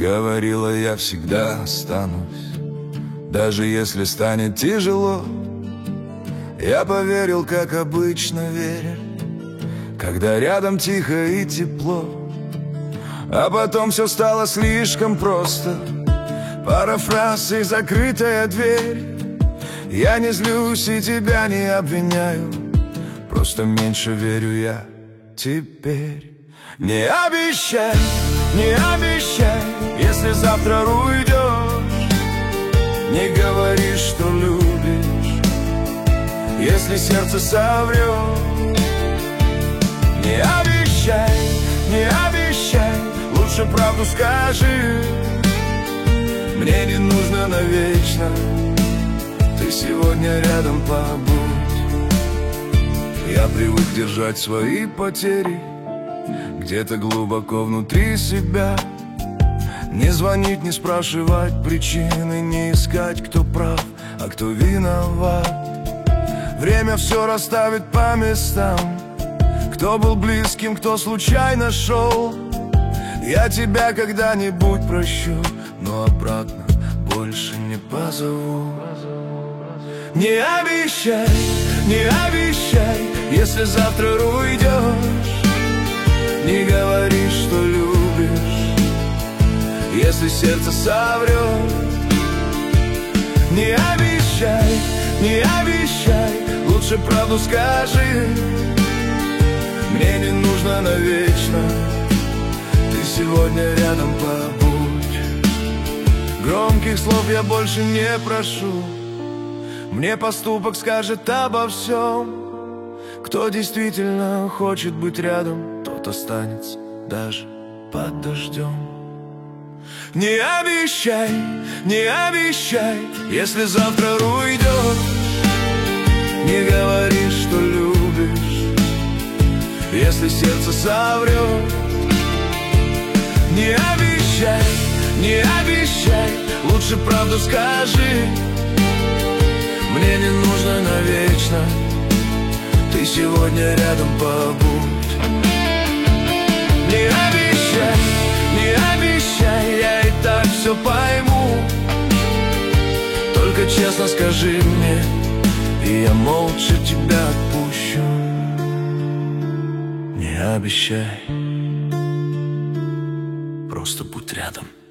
Говорила, я всегда останусь, даже если станет тяжело. Я поверил, как обычно веришь, когда рядом тихо и тепло. А потом все стало слишком просто. Пара фраз и закрытая дверь. Я не злюсь и тебя не обвиняю, просто меньше верю я теперь. Не обещай, не обещай, если завтра уйдешь. Не говори, что любишь, если сердце соврет. Не обещай, не обещай, лучше правду скажи. Мне не нужно навечно, ты сегодня рядом побудь. Я привык держать свои потери где-то глубоко внутри себя. Не звонить, не спрашивать причины, не искать, кто прав, а кто виноват. Время все расставит по местам, кто был близким, кто случайно шел. Я тебя когда-нибудь прощу, но обратно больше не позову. Не обещай, не обещай, если завтра уйдешь. Не говори, что любишь, если сердце соврет. Не обещай, не обещай, лучше правду скажи. Мне не нужно навечно, ты сегодня рядом побудь. Громких слов я больше не прошу, мне поступок скажет обо всем. Кто действительно хочет быть рядом, тот останется даже под дождем. Не обещай, не обещай, если завтра уйдешь. Не говори, что любишь, если сердце соврет. Не обещай, не обещай, лучше правду скажи. Мне не нужно навечно, ты сегодня рядом побудь. Не обещай, не обещай, я и так все пойму. Только честно скажи мне, и я молча тебя отпущу. Не обещай, просто будь рядом.